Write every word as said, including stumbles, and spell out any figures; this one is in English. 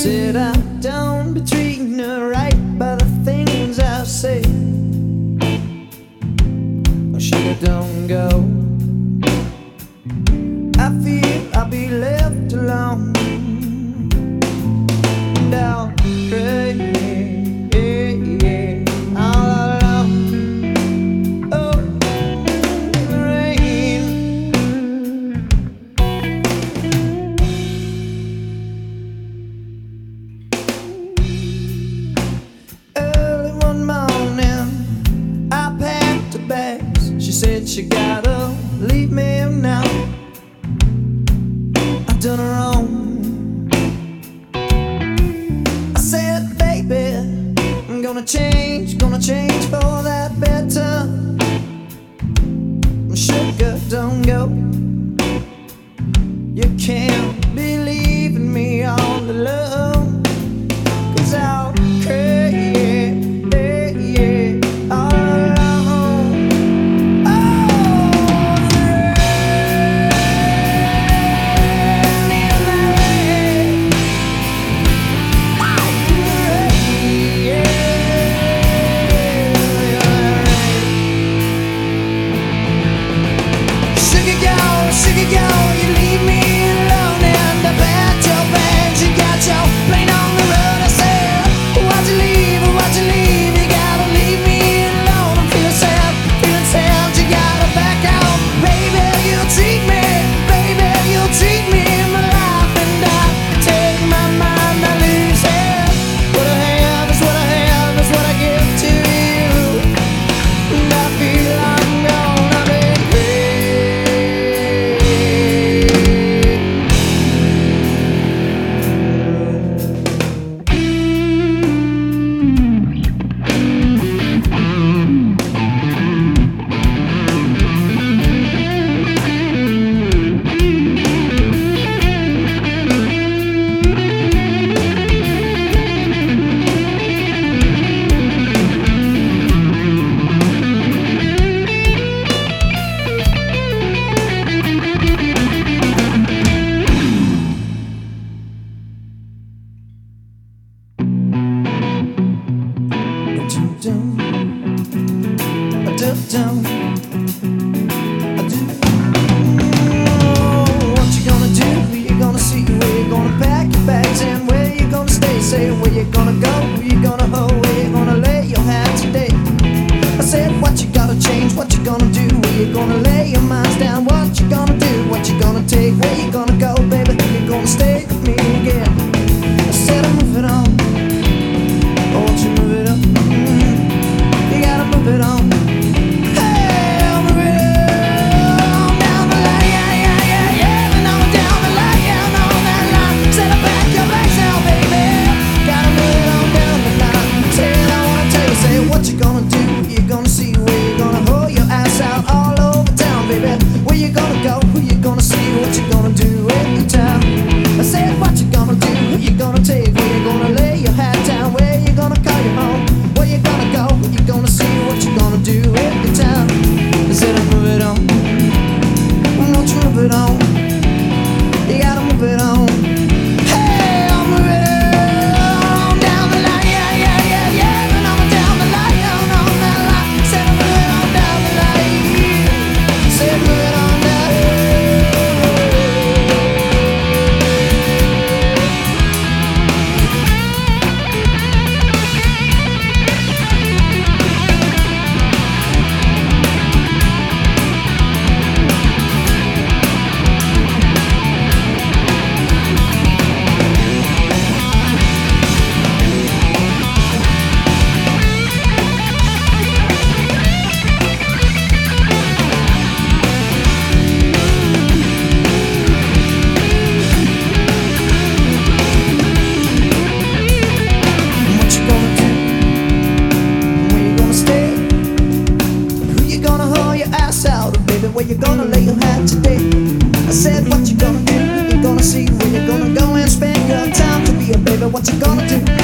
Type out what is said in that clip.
said I don't be treating her right by the things I say. Oh, sugar, don't go. I feel I'll be left alone, and I'll cry, yeah, yeah, all alone. Oh, the rain. Early one morning, I packed her bags. She said she gotta leave me now. I've done her wrong. I said, baby, I'm gonna change, gonna change for that better. Sugar, don't go. You can't be leaving me all alone, 'cause I'll cry, yeah, yeah, yeah, all alone. Oh, the rain in my rain. Oh, the rain, yeah. Sugar girl, sugar girl, you leave me alone and I packed your bags. You got your plane on the road. I said, why'd you leave? Why'd you leave? You gotta leave me alone. I'm feeling sad, feeling sad. You gotta back out, baby. You treat me, baby. You treat me in my life, and I take my mind, I lose it. What I have is what I have is what I give to you, and I feel I'm gonna be what you gonna do? Who you gonna see? Where you gonna pack your bags and where you gonna stay? Say where you gonna go? Who you gonna hold? Where you gonna lay your hat today? I said what you gotta change? What you gonna do? Where you gonna lay your minds down? What you gonna do? What you gonna take? Where you gonna go, baby? Who you gonna stay with me again? I said I'm moving on. Oh, won't you move it up? Mm-hmm. You gotta move it on. Where you gonna lay your hat today? I said what you gonna do? Who you gonna see? Where you gonna go and spend your time to be a baby? What you gonna do?